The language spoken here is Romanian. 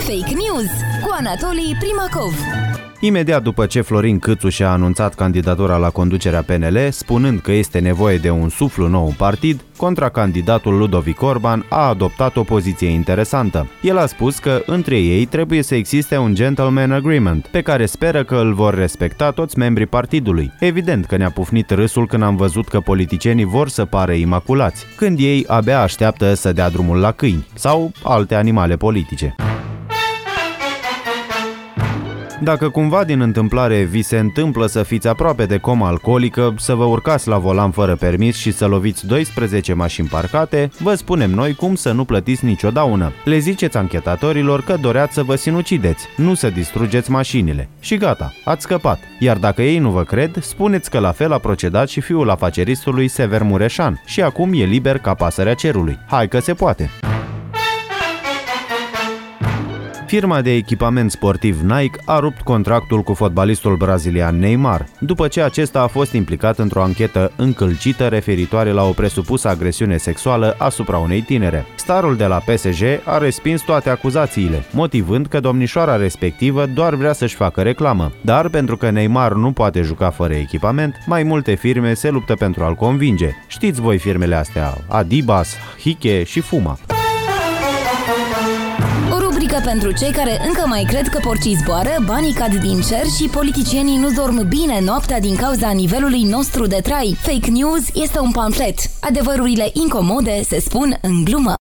Fake News cu Anatolii Primacov. Imediat după ce Florin Câțu și-a anunțat candidatura la conducerea PNL, spunând că este nevoie de un suflu nou în partid, contracandidatul Ludovic Orban a adoptat o poziție interesantă. El a spus că între ei trebuie să existe un gentleman agreement, pe care speră că îl vor respecta toți membrii partidului. Evident că ne-a pufnit râsul când am văzut că politicienii vor să pară imaculați, când ei abia așteaptă să dea drumul la câini sau alte animale politice. Dacă cumva din întâmplare vi se întâmplă să fiți aproape de comă alcoolică, să vă urcați la volan fără permis și să loviți 12 mașini parcate, vă spunem noi cum să nu plătiți nicio daună. Le ziceți anchetatorilor că doreați să vă sinucideți, nu să distrugeți mașinile. Și gata, ați scăpat. Iar dacă ei nu vă cred, spuneți că la fel a procedat și fiul afaceristului Sever Mureșan și acum e liber ca pasărea cerului. Hai că se poate! Firma de echipament sportiv Nike a rupt contractul cu fotbalistul brazilian Neymar, după ce acesta a fost implicat într-o anchetă încălcită referitoare la o presupusă agresiune sexuală asupra unei tinere. Starul de la PSG a respins toate acuzațiile, motivând că domnișoara respectivă doar vrea să-și facă reclamă. Dar pentru că Neymar nu poate juca fără echipament, mai multe firme se luptă pentru a-l convinge. Știți voi firmele astea, Adidas, Hike și Fuma. Rubrică pentru cei care încă mai cred că porcii zboară, banii cad din cer și politicienii nu dorm bine noaptea din cauza nivelului nostru de trai. Fake News este un pamflet. Adevărurile incomode se spun în glumă.